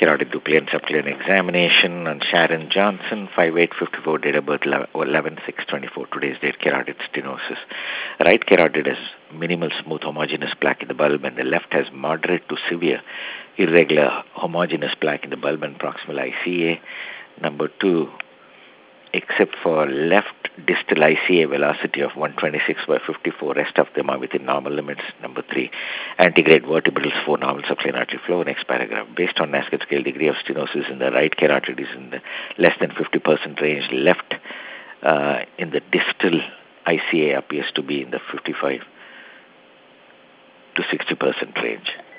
carotid nuclear and subclinical examination on Sharon Johnson, 5854, date of birth 11/6/24. Today's date, carotid stenosis. Right carotid has minimal smooth homogeneous plaque in the bulb, and the left has moderate to severe irregular homogeneous plaque in the bulb and proximal ICA. Number 2, except for left distal ICA velocity of 126/54, rest of them are within normal limits. Number 3, antegrade vertebrals, 4 normal subclinical artery flow. Next paragraph. Based on Nascet scale, degree of stenosis in the right carotid is in the less than 50% range. Left in the distal ICA appears to be in the 55 to 60% range.